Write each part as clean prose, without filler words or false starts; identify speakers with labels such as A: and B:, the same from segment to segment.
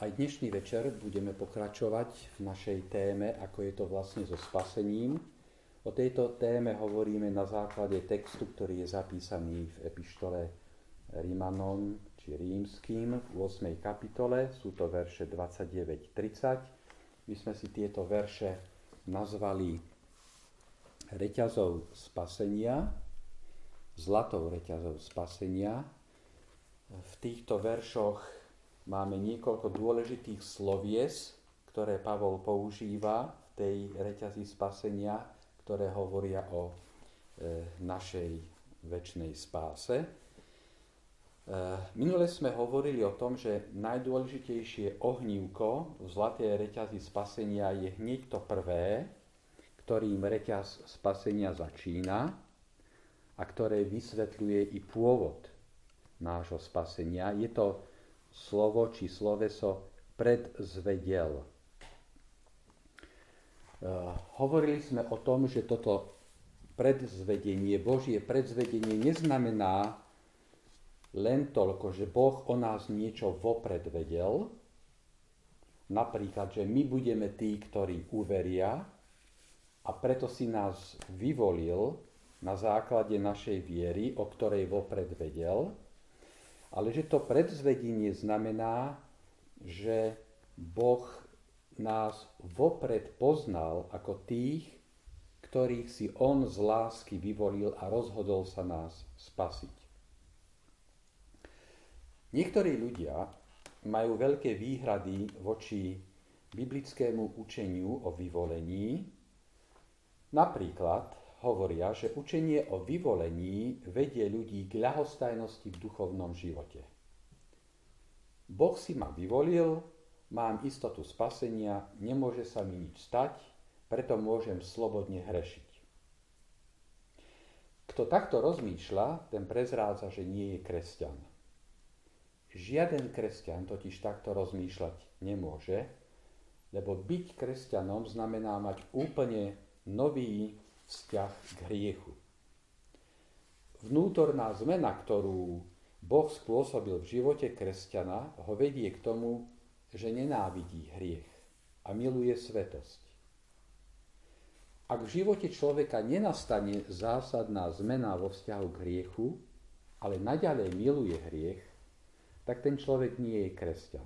A: Aj dnešný večer budeme pokračovať v našej téme, ako je to vlastne so spasením. O tejto téme hovoríme na základe textu, ktorý je zapísaný v epištole Rímanom či Rímským v 8. kapitole. Sú to verše 29-30. My sme si tieto verše nazvali reťazou spasenia, zlatou reťazou spasenia. V týchto veršoch máme niekoľko dôležitých slovies, ktoré Pavol používa v tej reťazi spasenia, ktoré hovoria o našej večnej spáse. Minule sme hovorili o tom, že najdôležitejšie ohnívko v zlatej reťazi spasenia je hneď to prvé, ktorým reťaz spasenia začína a ktoré vysvetľuje i pôvod nášho spasenia. Je to slovo či sloveso predzvedel. Hovorili sme o tom, že toto predzvedenie, Božie predzvedenie neznamená len toľko, že Boh o nás niečo vopred vedel, napríklad, že my budeme tí, ktorí uveria a preto si nás vyvolil na základe našej viery, o ktorej vopred vedel, ale že to predzvedenie znamená, že Boh nás vopred poznal ako tých, ktorých si On z lásky vyvolil a rozhodol sa nás spasiť. Niektorí ľudia majú veľké výhrady voči biblickému učeniu o vyvolení. Napríklad hovoria, že učenie o vyvolení vedie ľudí k ľahostajnosti v duchovnom živote. Boh si ma vyvolil, mám istotu spasenia, nemôže sa mi nič stať, preto môžem slobodne hrešiť. Kto takto rozmýšľa, ten prezrádza, že nie je kresťan. Žiaden kresťan totiž takto rozmýšľať nemôže, lebo byť kresťanom znamená mať úplne nový vzťah k hriechu. Vnútorná zmena, ktorú Boh spôsobil v živote kresťana, ho vedie k tomu, že nenávidí hriech a miluje svätosť. Ak v živote človeka nenastane zásadná zmena vo vzťahu k hriechu, ale naďalej miluje hriech, tak ten človek nie je kresťan.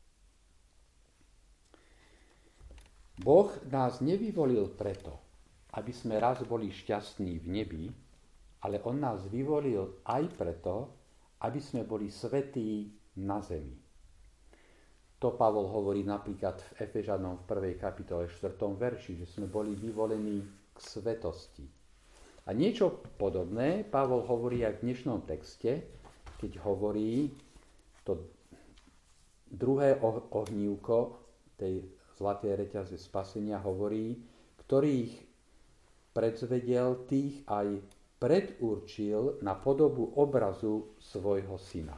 A: Boh nás nevyvolil preto, aby sme raz boli šťastní v nebi, ale On nás vyvolil aj preto, aby sme boli svätí na zemi. To Pavol hovorí napríklad v Efežanom v 1. kapitole 4. verši, že sme boli vyvolení k svetosti. A niečo podobné Pavol hovorí aj v dnešnom texte, keď hovorí to druhé ohnívko tej zlatej reťaze spasenia, hovorí, ktorých predzvedel, tých aj predurčil na podobu obrazu svojho syna.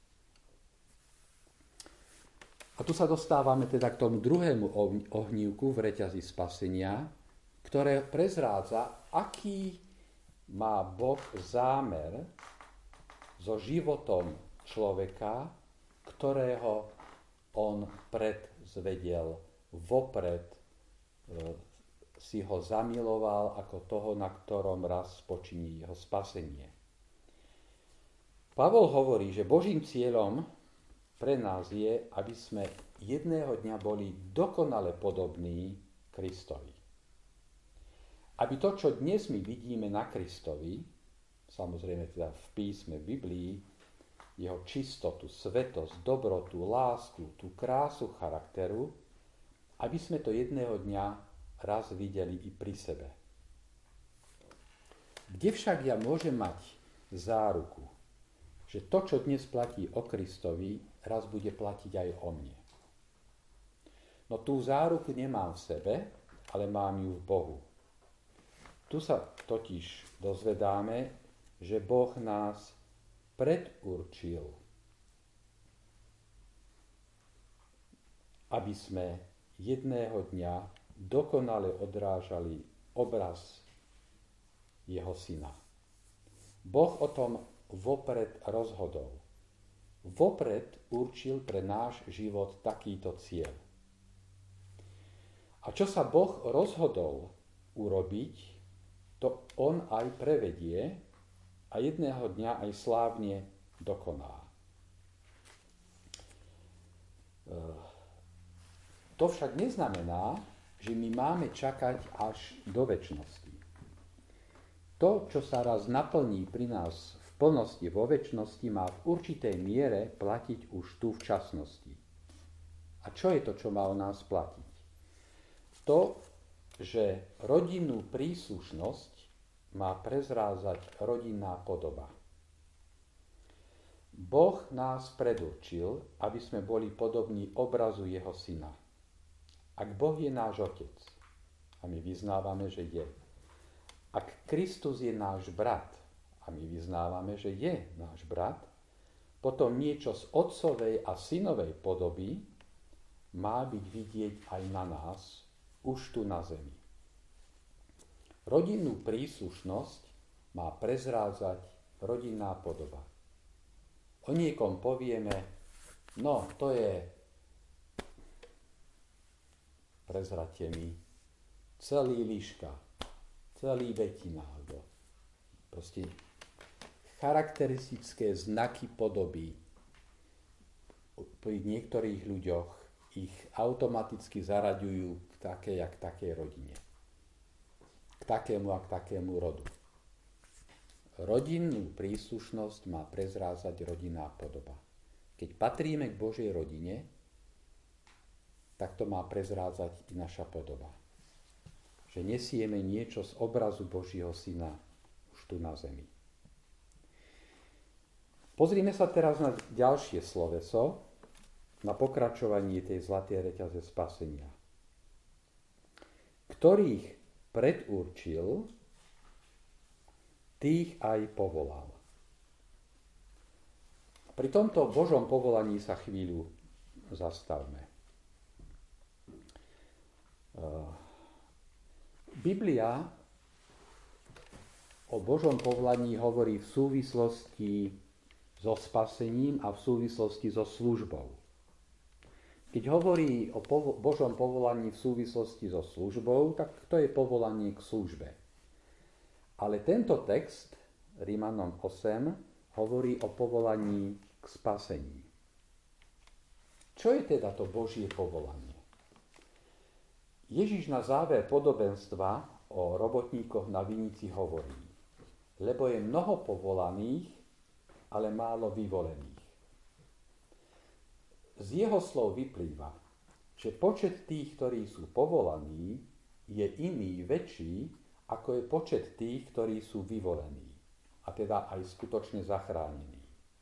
A: A tu sa dostávame teda k tomu druhému ohnívku v reťazi spasenia, ktoré prezrádza, aký má Boh zámer so životom človeka, ktorého on predzvedel vopred, si ho zamiloval ako toho, na ktorom raz spočinie jeho spasenie. Pavol hovorí, že Božím cieľom pre nás je, aby sme jedného dňa boli dokonale podobní Kristovi. Aby to, čo dnes my vidíme na Kristovi, samozrejme teda v písme, v Biblii, jeho čistotu, svetosť, dobrotu, lásku, tú krásu charakteru, aby sme to jedného dňa raz videli i pri sebe. Kde však ja môžem mať záruku, že to, čo dnes platí o Kristovi, raz bude platiť aj o mne? No tú záruku nemám v sebe, ale mám ju v Bohu. Tu sa totiž dozvedáme, že Boh nás predurčil, aby sme jedného dňa dokonale odrážali obraz jeho syna. Boh o tom vopred rozhodol. vopred určil pre náš život takýto cieľ. A čo sa Boh rozhodol urobiť, to on aj prevedie a jedného dňa aj slávne dokoná. To však neznamená, že my máme čakať až do večnosti. To, čo sa raz naplní pri nás v plnosti vo večnosti, má v určitej miere platiť už tu v časnosti. A čo je to, čo má o nás platiť? To, že rodinnú príslušnosť má prezrázať rodinná podoba. Boh nás predurčil, aby sme boli podobní obrazu jeho syna. Ak Boh je náš otec, a my vyznávame, že je, ak Kristus je náš brat, a my vyznávame, že je náš brat, potom niečo z otcovej a synovej podoby má byť vidieť aj na nás, už tu na zemi. Rodinnú príslušnosť má prezrázať rodinná podoba. O niekom povieme, no to je, prezrate mi, celý liška, celý vetina, alebo proste charakteristické znaky podoby pri niektorých ľuďoch ich automaticky zaraďujú k takej rodine. K takému a k takému rodu. Rodinnú príslušnosť má prezrázať rodinná podoba. Keď patríme k Božej rodine, tak to má prezrázať i naša podoba. Že nesieme niečo z obrazu Božieho syna už tu na zemi. Pozrime sa teraz na ďalšie sloveso, na pokračovanie tej zlatej reťaze spasenia. Ktorých predurčil, tých aj povolal. Pri tomto Božom povolaní sa chvíľu zastavme. Biblia o Božom povolaní hovorí v súvislosti so spasením a v súvislosti so službou. Keď hovorí o Božom povolaní v súvislosti so službou, tak to je povolanie k službe. Ale tento text, Rímanom 8, hovorí o povolaní k spasení. Čo je teda to Božie povolanie? Ježiš na záver podobenstva o robotníkoch na vinici hovorí, lebo je mnoho povolaných, ale málo vyvolených. Z jeho slov vyplýva, že počet tých, ktorí sú povolaní, je iný, väčší, ako je počet tých, ktorí sú vyvolení, a teda aj skutočne zachránení.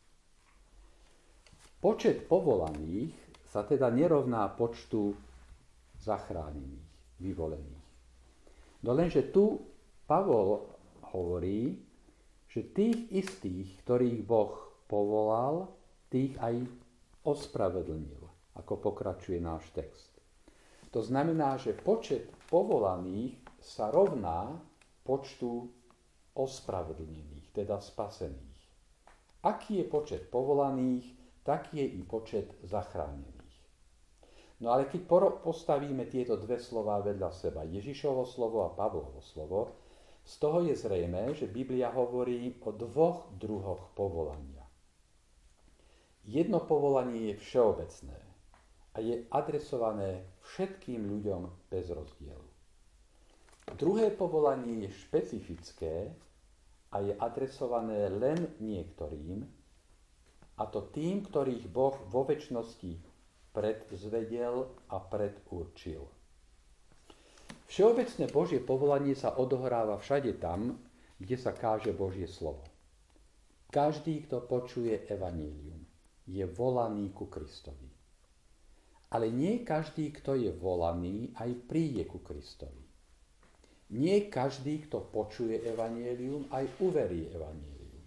A: Počet povolaných sa teda nerovná počtu zachránených, vyvolených. No lenže tu Pavol hovorí, že tých istých, ktorých Boh povolal, tých aj ospravedlnil, ako pokračuje náš text. To znamená, že počet povolaných sa rovná počtu ospravedlnených, teda spasených. Aký je počet povolaných, taký je i počet zachránených. No ale keď postavíme tieto dve slová vedľa seba, Ježišovo slovo a Pavlovo slovo, z toho je zrejmé, že Biblia hovorí o dvoch druhoch povolania. Jedno povolanie je všeobecné a je adresované všetkým ľuďom bez rozdielu. Druhé povolanie je špecifické a je adresované len niektorým, a to tým, ktorých Boh vo večnosti predzvedel a predurčil. Všeobecné Božie povolanie sa odohráva všade tam, kde sa káže Božie slovo. Každý, kto počuje evanjelium, je volaný ku Kristovi. Ale nie každý, kto je volaný, aj príde ku Kristovi. Nie každý, kto počuje evanjelium, aj uverí evanjelium.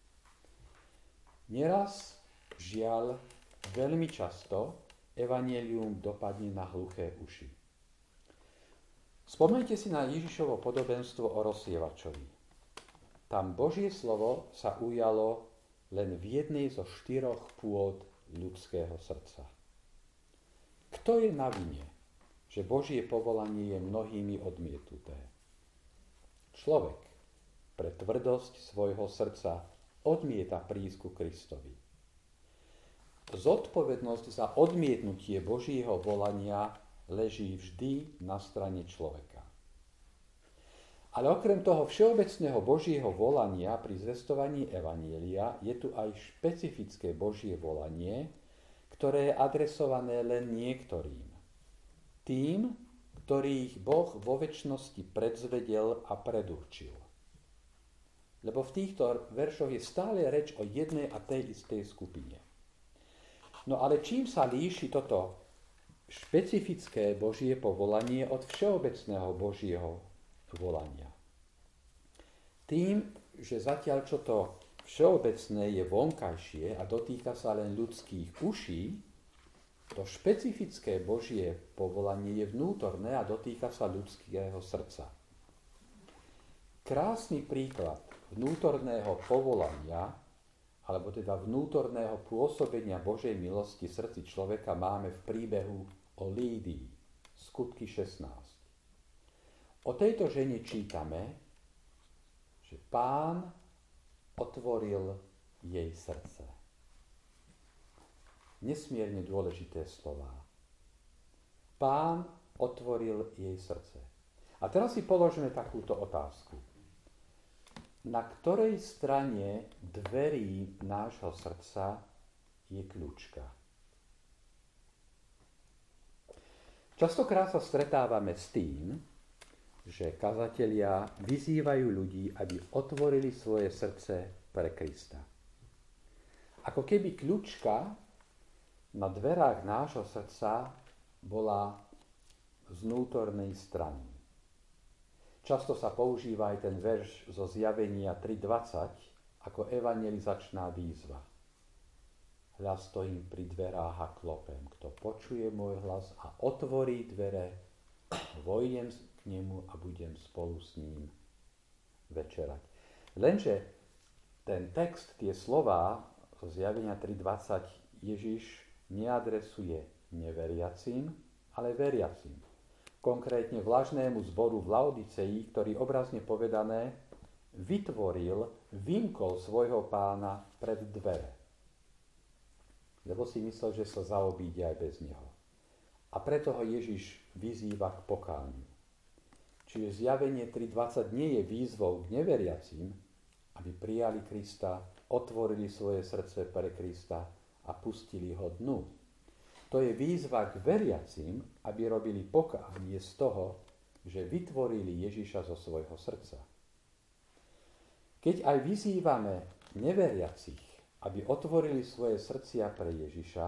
A: Neraz, žiaľ, veľmi často evanjelium dopadne na hluché uši. Spomeňte si na Ježišovo podobenstvo o rozsievačovi. Tam Božie slovo sa ujalo len v jednej zo 4 pôd ľudského srdca. Kto je na vine, že Božie povolanie je mnohými odmietnuté? Človek pre tvrdosť svojho srdca odmieta prísť ku Kristovi. Zodpovednosť za odmietnutie Božieho volania leží vždy na strane človeka. Ale okrem toho všeobecného Božieho volania pri zvestovaní evanjelia je tu aj špecifické Božie volanie, ktoré je adresované len niektorým. Tým, ktorých Boh vo večnosti predzvedel a predurčil. Lebo v týchto veršoch je stále reč o jednej a tej istej skupine. No ale čím sa líši toto špecifické Božie povolanie od všeobecného Božieho volania? Tým, že zatiaľ čo to všeobecné je vonkajšie a dotýka sa len ľudských uší, to špecifické Božie povolanie je vnútorné a dotýka sa ľudského srdca. Krásny príklad vnútorného povolania, alebo teda vnútorného pôsobenia Božej milosti v srdci človeka máme v príbehu o Lídii, skutky 16. O tejto žene čítame, že Pán otvoril jej srdce. Nesmierne dôležité slová. Pán otvoril jej srdce. A teraz si položme takúto otázku. Na ktorej strane dverí nášho srdca je kľúčka? Častokrát sa stretávame s tým, že kazatelia vyzývajú ľudí, aby otvorili svoje srdce pre Krista. Ako keby kľúčka na dverách nášho srdca bola z vnútornej strany. Často sa používa aj ten verš zo Zjavenia 3.20 ako evangelizačná výzva. Hľa stojím pri dverách a klopem. Kto počuje môj hlas a otvorí dvere, vojdem k nemu a budem spolu s ním večerať. Lenže ten text, tie slová zo Zjavenia 3.20 Ježiš neadresuje neveriacim, ale veriacim. Konkrétne vlažnému zboru v Laodicei, ktorý obrazne povedané vymkol svojho pána pred dvere. Lebo si myslel, že sa zaobíde aj bez neho. A preto ho Ježiš vyzýva k pokániu. Čiže Zjavenie 3.20 nie je výzvou k neveriacim, aby prijali Krista, otvorili svoje srdce pre Krista a pustili ho dnu. To je výzva k veriacim, aby robili pokánie z toho, že vytvorili Ježiša zo svojho srdca. Keď aj vyzývame neveriacich, aby otvorili svoje srdcia pre Ježiša,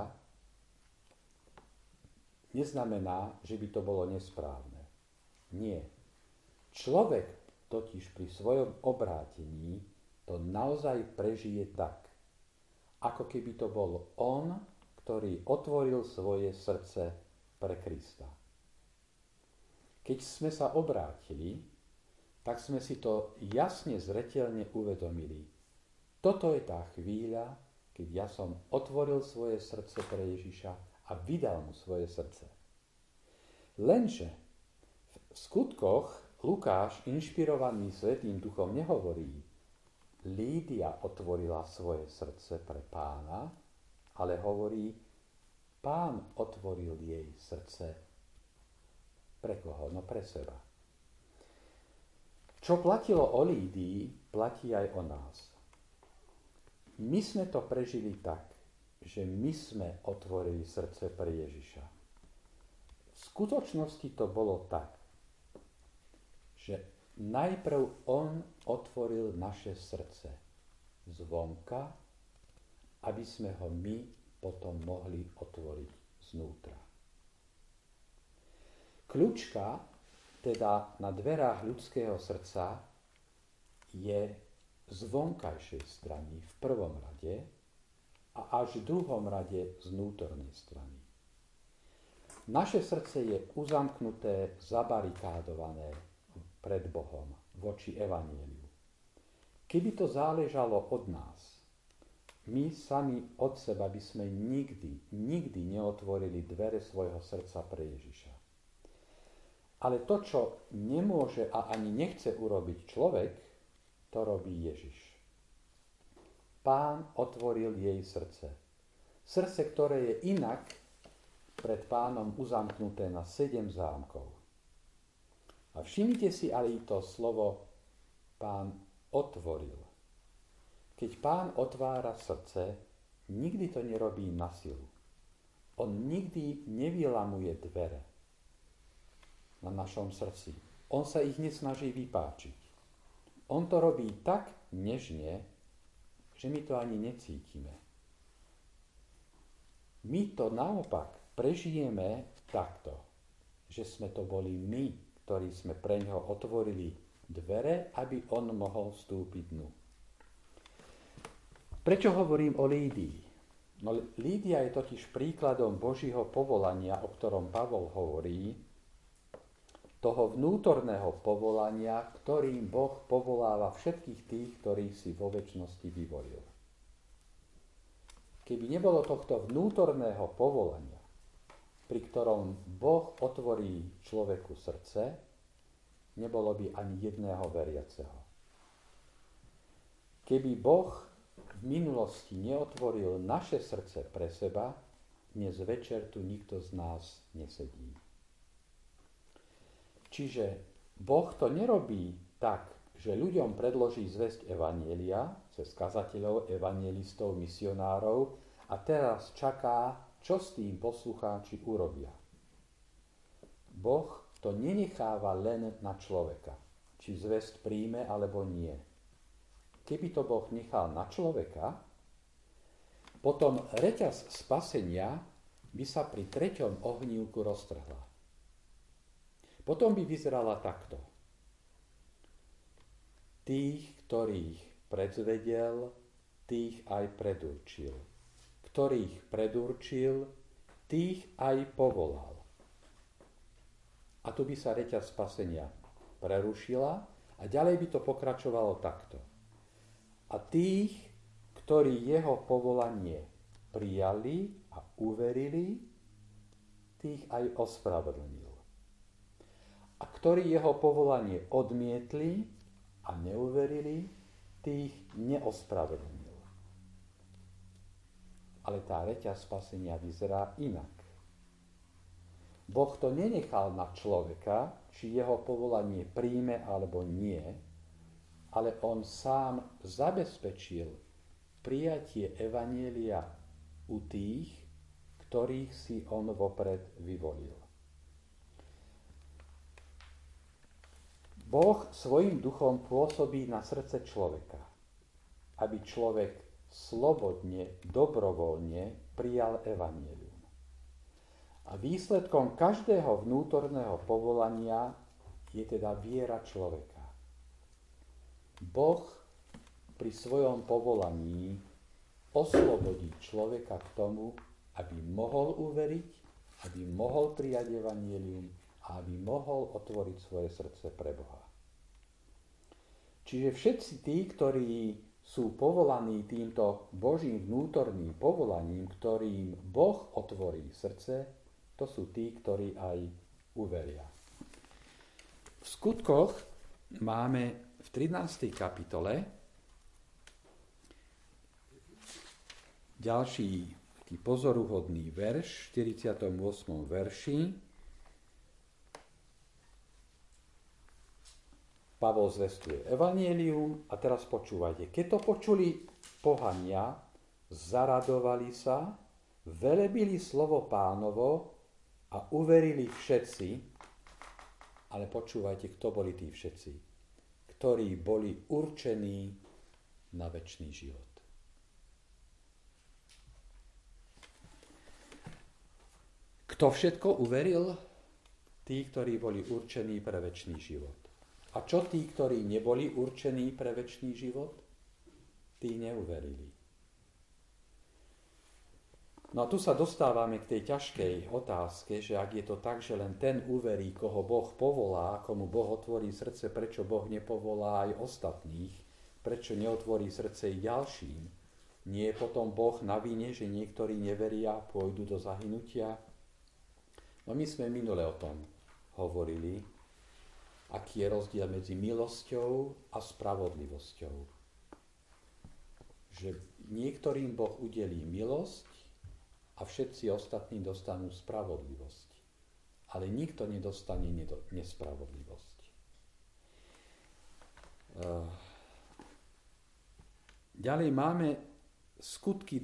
A: neznamená, že by to bolo nesprávne. Nie. Človek totiž pri svojom obrátení to naozaj prežije tak, ako keby to bol on, ktorý otvoril svoje srdce pre Krista. Keď sme sa obrátili, tak sme si to jasne zreteľne uvedomili. Toto je tá chvíľa, keď ja som otvoril svoje srdce pre Ježiša a vydal mu svoje srdce. Lenže v skutkoch Lukáš, inšpirovaný Svätým Duchom, nehovorí: Lídia otvorila svoje srdce pre Pána, ale hovorí: Pán otvoril jej srdce. Pre koho? No pre seba. Čo platilo o Lídii, platí aj o nás. My sme to prežili tak, že my sme otvorili srdce pre Ježiša. V skutočnosti to bolo tak, že najprv on otvoril naše srdce zvonka, aby sme ho my potom mohli otvoriť znútra. Kľúčka, teda na dverách ľudského srdca, je z vonkajšej strany v prvom rade a až v druhom rade z vnútornej strany. Naše srdce je uzamknuté, zabarikádované pred Bohom voči evanjeliu. Keby to záležalo od nás, My sami od seba by sme nikdy neotvorili dvere svojho srdca pre Ježiša. Ale to, čo nemôže a ani nechce urobiť človek, to robí Ježiš. Pán otvoril jej srdce. Srdce, ktoré je inak pred Pánom uzamknuté na 7 zámkov. A všimnite si ale i to slovo Pán otvoril. Keď Pán otvára srdce, nikdy to nerobí na silu. On nikdy nevylamuje dvere na našom srdci. On sa ich nesnaží vypáčiť. On to robí tak nežne, že my to ani necítime. My to naopak prežijeme takto, že sme to boli my, ktorí sme pre ňoho otvorili dvere, aby on mohol vstúpiť dnu. Prečo hovorím o Lídii? No, Lídia je totiž príkladom Božího povolania, o ktorom Pavol hovorí, toho vnútorného povolania, ktorým Boh povoláva všetkých tých, ktorých si vo večnosti vyvolil. Keby nebolo tohto vnútorného povolania, pri ktorom Boh otvorí človeku srdce, nebolo by ani jedného veriaceho. Keby Boh v minulosti neotvoril naše srdce pre seba, dnes večer tu nikto z nás nesedí. Čiže Boh to nerobí tak, že ľuďom predloží zvesť evanjelia cez kazateľov, evanjelistov, misionárov a teraz čaká, čo s tým poslucháči urobia. Boh to nenecháva len na človeka, či zvesť príjme alebo nie. Keby to Boh nechal na človeka, potom reťaz spasenia by sa pri 3. ohnívku roztrhla. Potom by vyzerala takto. Tých, ktorých predzvedel, tých aj predurčil. Ktorých predurčil, tých aj povolal. A tu by sa reťaz spasenia prerušila a ďalej by to pokračovalo takto. A tých, ktorí jeho povolanie prijali a uverili, tých aj ospravedlnil. A ktorí jeho povolanie odmietli a neuverili, tých neospravedlnil. Ale tá reťaz spasenia vyzerá inak. Boh to nenechal na človeka, či jeho povolanie príjme alebo nie, ale on sám zabezpečil prijatie evanjelia u tých, ktorých si on vopred vyvolil. Boh svojím duchom pôsobí na srdce človeka, aby človek slobodne, dobrovoľne prijal evanjelium. A výsledkom každého vnútorného povolania je teda viera človeka. Boh pri svojom povolaní oslobodí človeka k tomu, aby mohol uveriť, aby mohol prijať evanjelium a aby mohol otvoriť svoje srdce pre Boha. Čiže všetci tí, ktorí sú povolaní týmto Božím vnútorným povolaním, ktorým Boh otvorí srdce, to sú tí, ktorí aj uveria. V skutkoch máme v 13. kapitole ďalší taký pozoruhodný verš, v 48. verši. Pavol zvestuje evanjelium a teraz počúvajte. Keď to počuli pohania, zaradovali sa, velebili slovo Pánovo a uverili všetci, ale počúvajte, kto boli tí všetci, ktorí boli určení na večný život. Kto všetko uveril? Tí, ktorí boli určení pre večný život. A čo tí, ktorí neboli určení pre večný život? Tí neuverili. No a tu sa dostávame k tej ťažkej otázke, že ak je to tak, že len ten uverí, koho Boh povolá, komu Boh otvorí srdce, prečo Boh nepovolá aj ostatných, prečo neotvorí srdce i ďalším, Nie je potom Boh na vine, že niektorí neveria, pôjdu do zahynutia? No my sme minule o tom hovorili, aký je rozdiel medzi milosťou a spravodlivosťou. Že niektorým Boh udelí milosť a všetci ostatní dostanú spravodlivosť. Ale nikto nedostane nespravodlivosť. Ďalej máme Skutky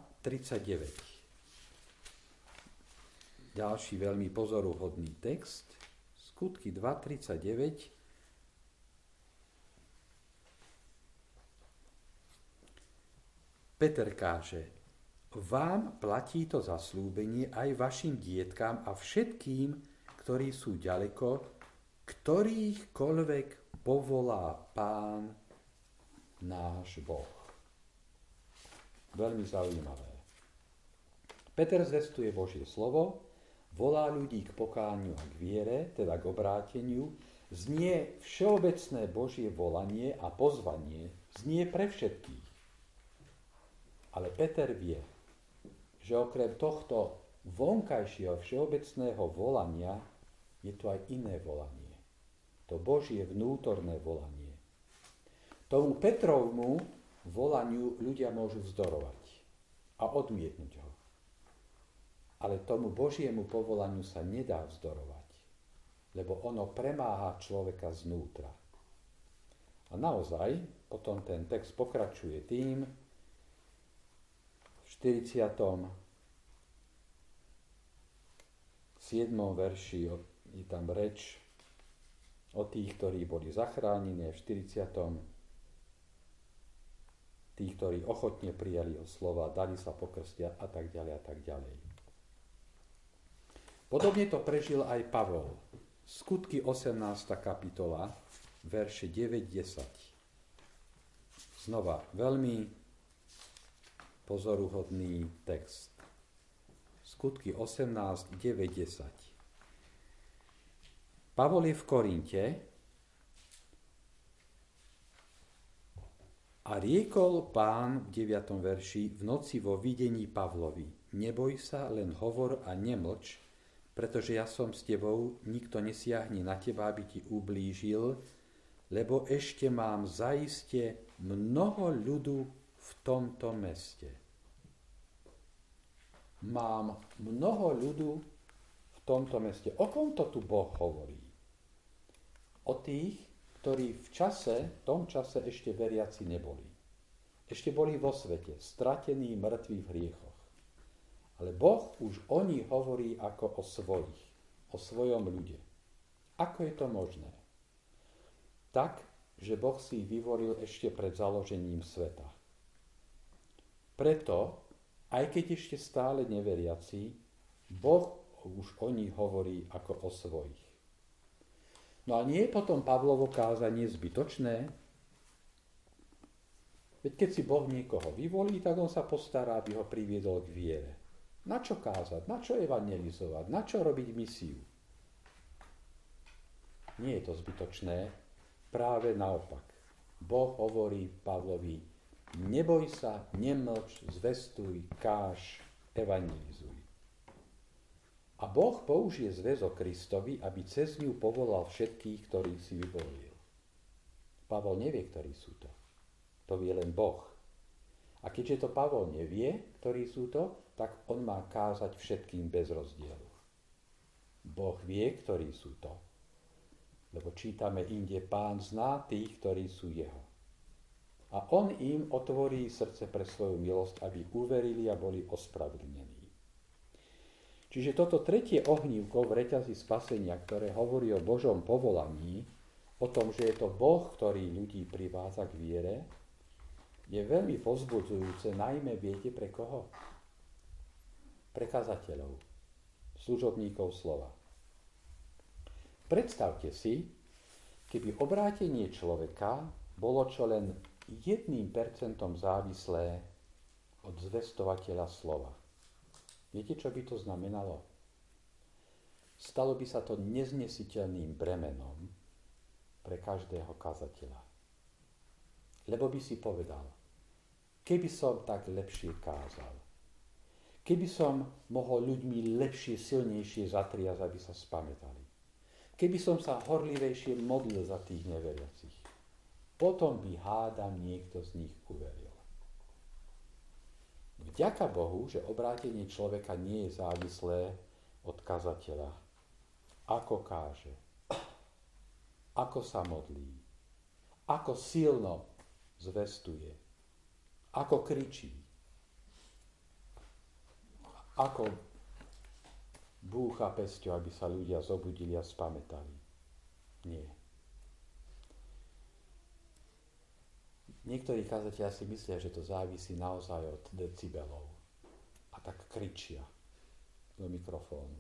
A: 2:39. Ďalší veľmi pozoruhodný text. Skutky 2:39. Peter káže: Vám platí to zasľúbenie aj vašim dietkám a všetkým, ktorí sú ďaleko, ktorýchkoľvek povolá Pán náš Boh. Veľmi zaujímavé. Peter zvestuje Božie slovo, volá ľudí k pokániu a k viere, teda k obráteniu, znie všeobecné Božie volanie a pozvanie, znie pre všetkých. Ale Peter vie, že okrem tohto vonkajšieho všeobecného volania je tu aj iné volanie. To Božie vnútorné volanie. Tomu Petrovmu volaniu ľudia môžu vzdorovať a odmietnúť ho. Ale tomu Božiemu povolaniu sa nedá vzdorovať, lebo ono premáha človeka znútra. A naozaj, potom ten text pokračuje tým, v 47. verši je tam reč o tých, ktorí boli zachránení, v 40. Tí, ktorí ochotne prijali jeho slova, dali sa pokrstiať a tak ďalej a tak ďalej. Podobne to prežil aj Pavol. Skutky 18. kapitola, verše 9-10. Znova veľmi pozoruhodný text. Skutky 18, 9, 10. Pavol je v Korinte a riekol Pán v 9. verši v noci vo videní Pavlovi: Neboj sa, len hovor a nemlč, pretože ja som s tebou, nikto nesiahne na teba, aby ti ublížil, lebo ešte mám zaiste mnoho ľudu v tomto meste. Mám mnoho ľudu v tomto meste. O kom to tu Boh hovorí? O tých, ktorí v tom čase ešte veriaci neboli. Ešte boli vo svete, stratení, mŕtvi v hriechoch. Ale Boh už o nich hovorí ako o svojich, o svojom ľude. Ako je to možné? Tak, že Boh si ich vyvolil ešte pred založením sveta. Preto, aj keď ešte stále neveriaci, Boh už o nich hovorí ako o svojich. No a nie je potom Pavlovo kázanie zbytočné? Veď keď si Boh niekoho vyvolí, tak on sa postará, aby ho priviedol k viere. Na čo kázať? Na čo evangelizovať? Na čo robiť misiu? Nie je to zbytočné, práve naopak. Boh hovorí Pavlovi: neboj sa, nemlč, zvestuj, káž, evangelizuj. A Boh použije zväzok Kristovi, aby cez ňu povolal všetkých, ktorých si vyvolil. Pavol nevie, ktorí sú to. To vie len Boh. A keďže to Pavol nevie, ktorí sú to, tak on má kázať všetkým bez rozdielu. Boh vie, ktorí sú to. Lebo čítame inde: Pán zná tých, ktorí sú jeho. A on im otvorí srdce pre svoju milosť, aby uverili a boli ospravedlnení. Čiže toto tretie ohnívko v reťazi spasenia, ktoré hovorí o Božom povolaní, o tom, že je to Boh, ktorý ľudí privádza k viere, je veľmi povzbudzujúce, najmä viete pre koho? Pre kazateľov, služobníkov slova. Predstavte si, keby obrátenie človeka bolo čo len 1% závislé od zvestovateľa slova. Viete, čo by to znamenalo? Stalo by sa to neznesiteľným bremenom pre každého kazateľa. Lebo by si povedal: keby som tak lepšie kázal. Keby som mohol ľuďmi lepšie, silnejšie zatriasť, aby sa spamätali. Keby som sa horlivejšie modlil za tých neveriacich. Potom by hádam niekto z nich uveril. Vďaka Bohu, že obrátenie človeka nie je závislé od kazateľa. Ako káže, ako sa modlí, ako silno zvestuje, ako kričí, ako búcha pesťou, aby sa ľudia zobudili a spamätali. Nie. Niektorí kazatelia si myslia, že to závisí naozaj od decibelov. A tak kričia do mikrofónu.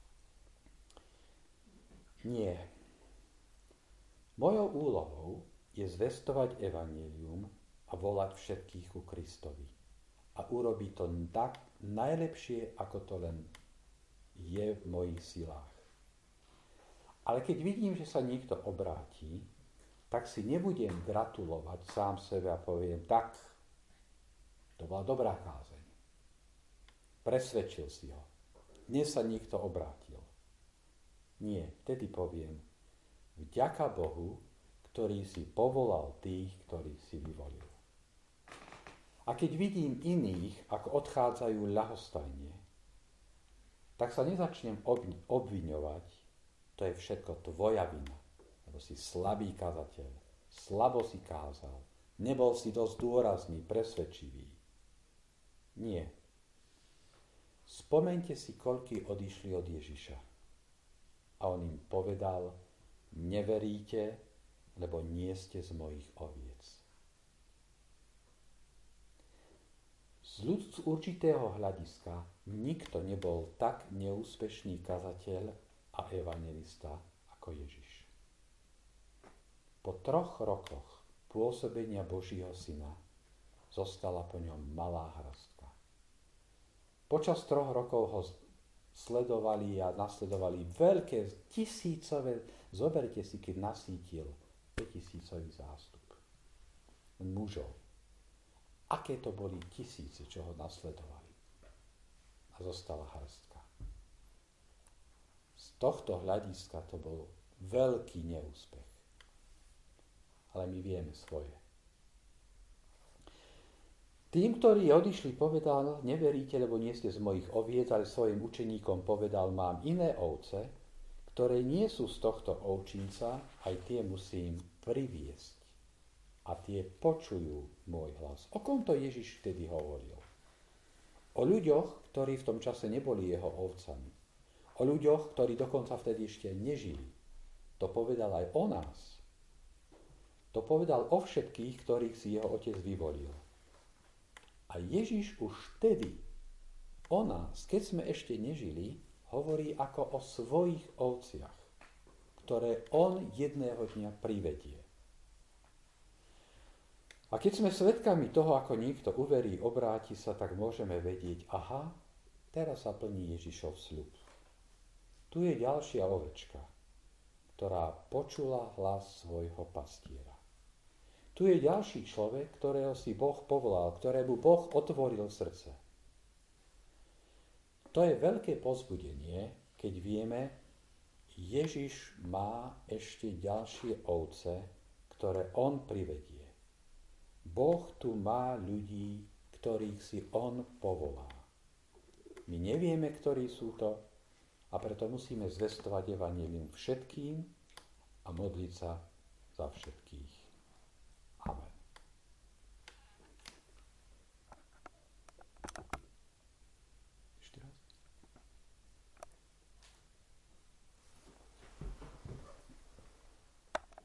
A: Nie. Mojou úlohou je zvestovať evanjelium a volať všetkých ku Kristovi. A urobiť to tak najlepšie, ako to len je v mojich silách. Ale keď vidím, že sa niekto obráti, tak si nebudem gratulovať sám sebe a poviem, tak, to bola dobrá kázeň. Presvedčil si ho. Dnes sa niekto obrátil. Nie, vtedy poviem, vďaka Bohu, ktorý si povolal tých, ktorých si vyvolil. A keď vidím iných, ako odchádzajú ľahostajne, tak sa nezačnem obviňovať, to je všetko tvoja vina. Lebo si slabý kazateľ, slabo si kázal, nebol si dosť dôrazný, presvedčivý. Nie. Spomeňte si, koľkí odišli od Ježiša. A on im povedal, neveríte, lebo nie ste z mojich oviec. Z určitého hľadiska nikto nebol tak neúspešný kazateľ a evanjelista ako Ježiš. Po 3 rokoch pôsobenia Božího syna zostala po ňom malá hrstka. Počas 3 rokov ho sledovali a nasledovali veľké tisícové, zoberte si, keď nasítil 5000 zástup mužov. Aké to boli tisíce, čo ho nasledovali. A zostala hrstka. Z tohto hľadiska to bol veľký neúspech. Ale my vieme svoje. Tým, ktorí odišli, povedal, neveríte, lebo nie ste z mojich oviec, ale svojim učeníkom povedal, mám iné ovce, ktoré nie sú z tohto ovčinca, aj tie musím priviesť. A tie počujú môj hlas. O kom to Ježiš vtedy hovoril? O ľuďoch, ktorí v tom čase neboli jeho ovcami. O ľuďoch, ktorí dokonca vtedy ešte nežili. To povedal aj o nás. To povedal o všetkých, ktorých si jeho otec vyvolil. A Ježiš už vtedy o nás, keď sme ešte nežili, hovorí ako o svojich ovciach, ktoré on jedného dňa privedie. A keď sme svedkami toho, ako niekto uverí, obráti sa, tak môžeme vedieť, aha, teraz sa plní Ježišov sľub. Tu je ďalšia ovečka, ktorá počula hlas svojho pastiera. Tu je ďalší človek, ktorého si Boh povolal, ktorému Boh otvoril srdce. To je veľké povzbudenie, keď vieme, Ježiš má ešte ďalšie ovce, ktoré on privedie. Boh tu má ľudí, ktorých si on povolá. My nevieme, ktorí sú to, a preto musíme zvestovať evanjelium všetkým a modliť sa za všetkých.